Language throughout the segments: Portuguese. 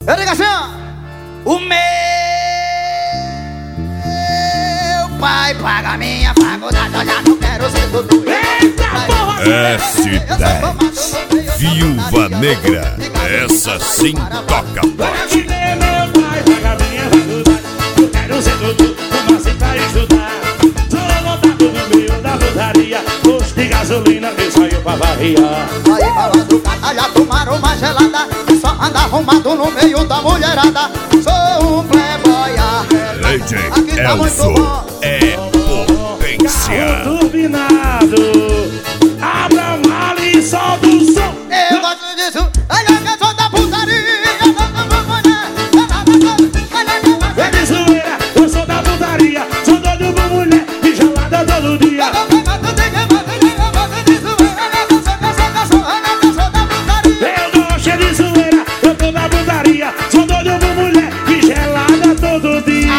Eu digo assim, ó. O meu pai paga minha faculdade, eu já não quero ser tudo. S10 Viúva Negra, essa sim toca forte. Meu pai paga minha faculdade, eu quero ser tudo, como assim pra estudar? Sou montado no meio da putaria, posto de gasolina que saiu pra variar. Aí pra madrugada já tomaram uma gelada, só anda arrumado no meio da mulherada. Sou um playboy Legend Elso é potência. Carro turbinado, abra a mala e solta o som. Eu gosto disso, olha que eu sou da putaria. É de zoeira, eu sou da putaria, sou doido por mulher e gelada todo dia. Eu gosto de zoeira, eu tô da putaria, sou doido por mulher e gelada todo dia.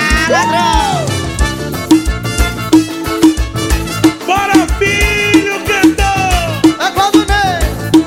Bora, filho, cantor! É Claudinei.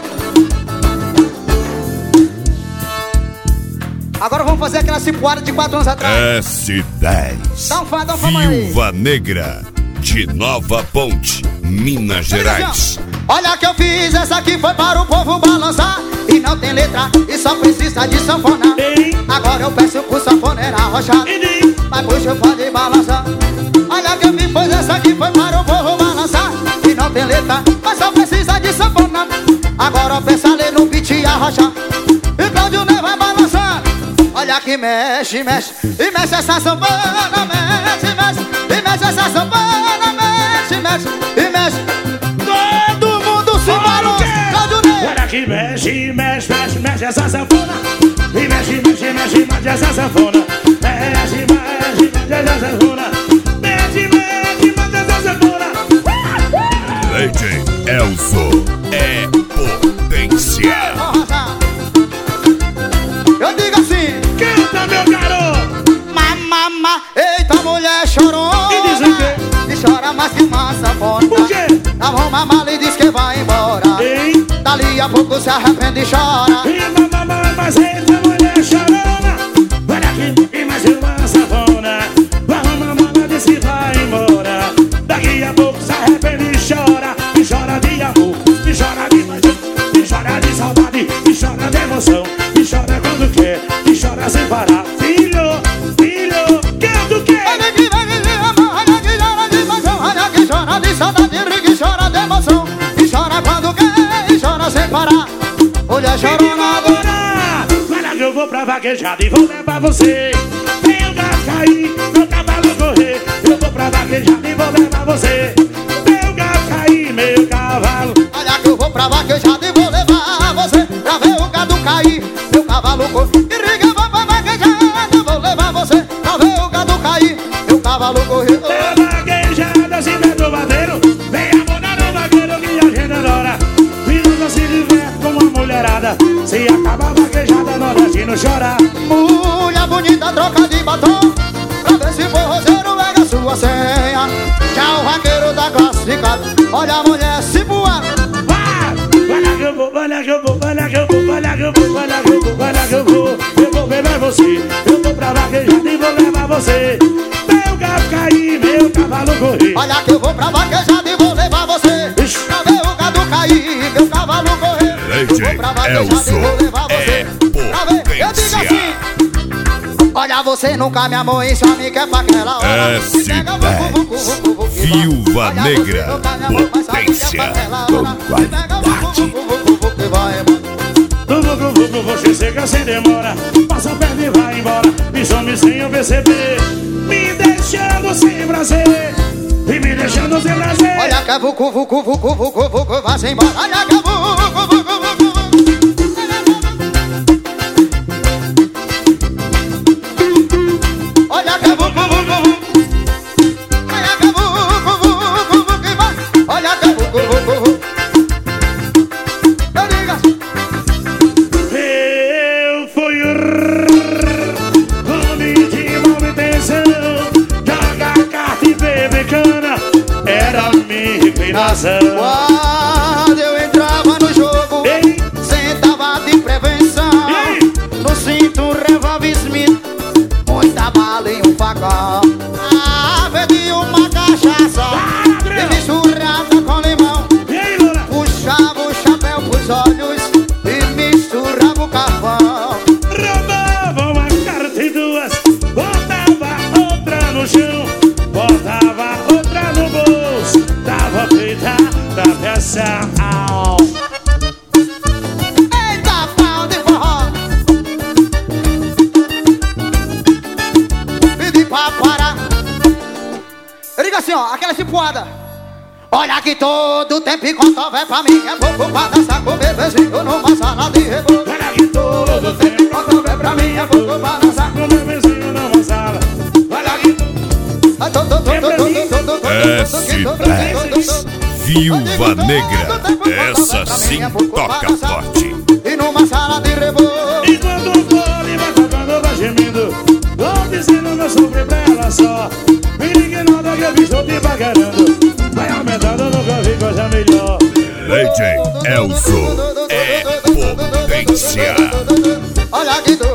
Agora vamos fazer aquela cipuada de 4 anos atrás. S10 Dá um fã aí. Viúva Negra de Nova Ponte, Minas Gerais. Olha que eu fiz, essa aqui foi para o povo balançar. E não tem letra, e só precisa de sanfona. Agora eu peço pro sanfoneiro arrochado, mas puxa eu pode balançar. Olha que eu fiz, pois essa aqui foi para o povo balançar. E não tem letra, mas só precisa de sanfona. Agora eu peço ali no beat e arrochar. E Claudio Ney vai balançar. Olha que mexe, mexe, e mexe essa sanfona. Mexe, mexe, e mexe essa sanfona. Mexe, mexe, e mexe. Todo mundo se balança. Claudio Ney. Olha que mexe, mexe, mexe, mexe essa sanfona. E mexe, mexe, mexe, mexe essa sanfona. Mexe, mexe, mexe essa sanfona. Mexe, mexe, mexe essa sanfona. Legend Elso é potência. Eu digo assim, Canta, meu garoto. mamama, eita mulher chorona. E diz o quê? E chora mais que uma sanfona. Por quê? Arruma a mala e diz que vai embora. Ei, Dali a pouco se arrepende e chora. e mamãe, mas eita mulher chorona. Olha aqui, e mais uma sanfona. Arruma a mala, diz que vai embora. Daqui a pouco se arrepende e chora. E chora de amor, e chora de paixão, e chora de saudade, e chora de emoção, e chora quando quer, e chora sem parar. Filho, filho, quer do quê? Olha que vem de amor, olha que chora de paixão, olha que chora de saudade, ri que chora de emoção. E chora quando quer, e chora sem parar. Mulher chorona agora. Olha que eu vou pra vaquejada e vou levar você. Meu gato cair, meu cavalo correr. Eu vou pra vaquejada e vou levar você. Meu gato cair, meu cavalo. Olha que eu vou pra vaquejada e vou levar você pra ver o gado cair, meu cavalo correr. E riga, vou pra vaquejada, vou levar você pra ver o gado cair, meu cavalo correr. É vaquejada, se der do bateiro. Vem abonar no vaqueiro que a gente adora. E nunca se diverte com uma mulherada. Se acaba a vaquejada, nordestino chora. Mulher bonita, troca de batom pra ver se for roseiro, pega sua senha. Já o vaqueiro tá classificado. Olha a mulher se voando. Olha que eu vou, olha que eu vou, olha que eu vou, olha que eu vou, olha que eu vou, olha que eu vou. Eu vou levar você, eu vou pra vaquejada e vou levar você. Meu gato cair, meu cavalo correr. Olha que eu vou pra vaquejada e vou levar você pra ver o gado cair, meu cavalo correr. Eu vou pra vaquejada e vou levar você pra ver. Eu digo assim, olha você nunca me amou e só me quer pra aquela hora. S10 Viúva Negra, potência com qualidade. Você chega sem demora, passa perto e vai embora. Me some sem eu perceber, me deixando sem prazer. E me deixando sem prazer. Olha que é vucu, vucu, vucu, vucu, vucu, vai-se embora. Olha que é vucu, vucu, vucu, vucu. Olha que é vucu, vucu, vucu. Olha que é vucu, vucu, vucu, que vai. Olha que é vucu, vucu, vucu. Eu digo assim. Eu fui o homem de mal intenção. Jogar carta e beber cana era a minha inclinação. Quando eu entrava no jogo, sentava de prevenção. No cinto coração. Eita, pau de forró. Pedi pra parar. Liga assim, ó, aquela cipuada. Olha que todo tempo enquanto houver pra mim é pouco pra dançar com o bebezinho numa sala de reboco. Olha que todo tempo enquanto houver pra mim é pouco pra dançar com o bebezinho numa sala. Olha que S10 Viúva Negra, essa sim toca forte. E numa sala de reboco. enquanto o fole vai tocando, vai gemindo. Vou dizendo meu sofrer pra ela só. Me ignora que eu estou te pagarando. Vai aumentando, nunca vi coisa melhor. DJ Elzo é potência. Olha que